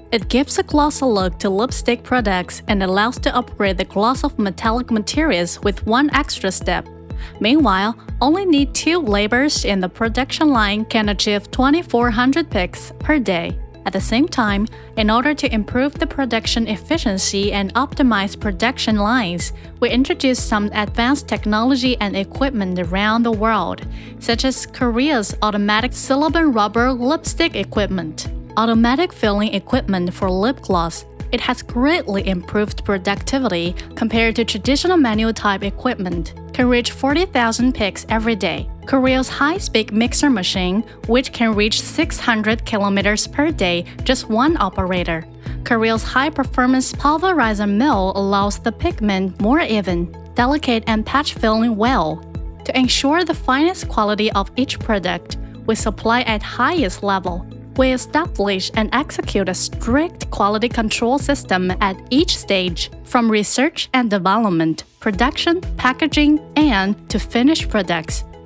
It gives a glossy look to lipstick products and allows to upgrade the gloss of metallic materials with one extra step. Meanwhile, only need 2 laborers in the production line can achieve 2,400 picks per day. At the same time, in order to improve the production efficiency and optimize production lines, we introduced some advanced technology and equipment around the world, such as Korea's automatic silicone rubber lipstick equipment, automatic filling equipment for lip gloss. It has greatly improved productivity compared to traditional manual type equipment, can reach 40,000 picks every day. Korea's high-speed mixer machine, which can reach 600 kilometers per day, just one operator. Korea's high-performance pulverizer mill allows the pigment more even, delicate and patch filling well. To ensure the finest quality of each product, we supply at highest level. We establish and execute a strict quality control system at each stage, from research and development, production, packaging, and to finished products.